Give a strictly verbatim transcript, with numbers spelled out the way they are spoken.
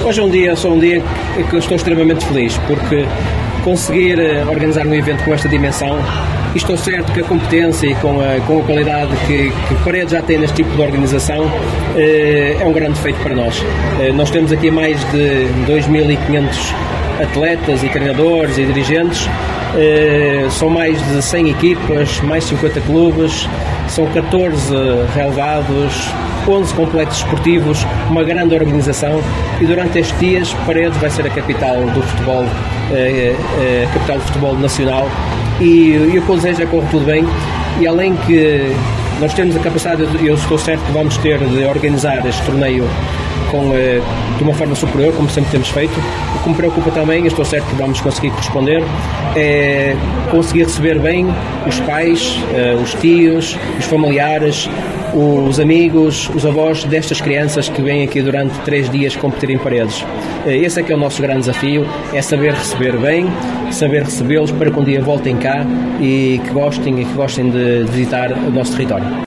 Hoje é um dia, só um dia que eu estou extremamente feliz, porque conseguir organizar um evento com esta dimensão, e estou certo que a competência e com a, com a qualidade que, que Paredes já tem neste tipo de organização é um grande feito para nós. Nós temos aqui mais de dois mil e quinhentos atletas e treinadores e dirigentes, são mais de cem equipas, mais cinquenta clubes, são catorze relevados, onze complexos esportivos, uma grande organização, e durante estes dias Paredes vai ser a capital do futebol, a capital do futebol nacional, e, e o que eu desejo é que corra tudo bem, e além que nós temos a capacidade, eu estou certo que vamos ter de organizar este torneio com, de uma forma superior, como sempre temos feito. O que me preocupa também, eu estou certo que vamos conseguir corresponder, é conseguir receber bem os pais, os tios, os familiares, os amigos, os avós destas crianças que vêm aqui durante três dias competir em Paredes. Esse é que é o nosso grande desafio, é saber receber bem, saber recebê-los para que um dia voltem cá e que gostem, e que gostem de visitar o nosso território.